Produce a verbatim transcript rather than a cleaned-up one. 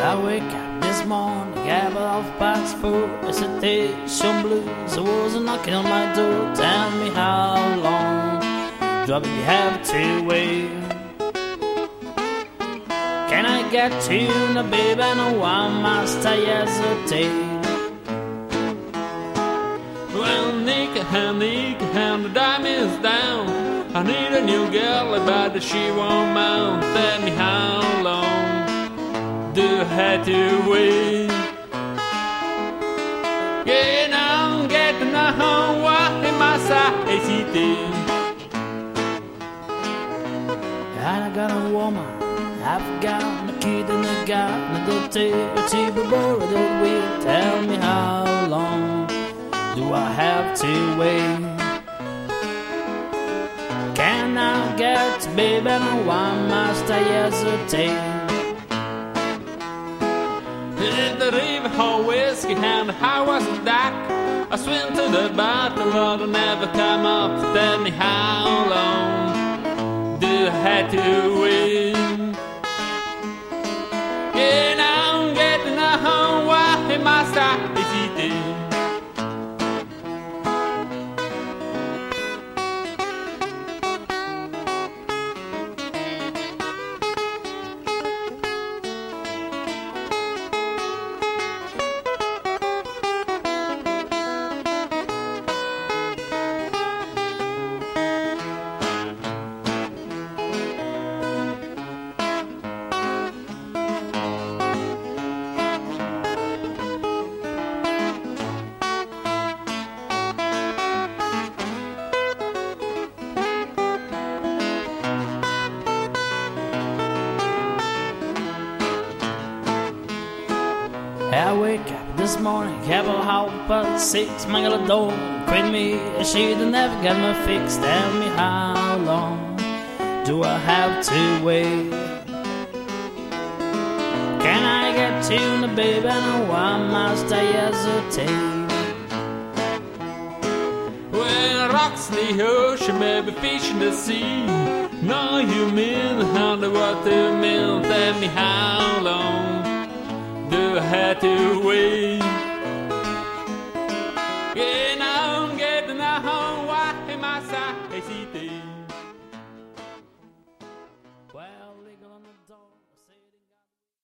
I wake up this morning, gabble off past four. Hesitation blues, I was knocking on my door. Tell me how long do I really have to wait? Can I get to you, baby? No, why must I hesitate? Well, Nick and Nick and the dime is down. I need a new girl, but she won't mount. Tell me how long do I have to wait? Yeah, now get to know why must I hesitate? I got a woman, I've got a kid and I got another dirty boy that will tell me how long do I have to wait? Can I get to baby, and why must I hesitate? In the river, how whiskey and how was the dock? I swim to the bottom, but I'll never come up. Tell me how long do I have to wait? Yeah, now I'm getting to know why must I hesitate? I wake up this morning, have a hope at six, mangle a door, quit me, she'd never get me fixed. Tell me how long do I have to wait? Can I get to the baby, and why must I hesitate? Well, rocks in the ocean, baby, fish in the sea. No, you mean underwater mill. Tell me how long do I have to wait?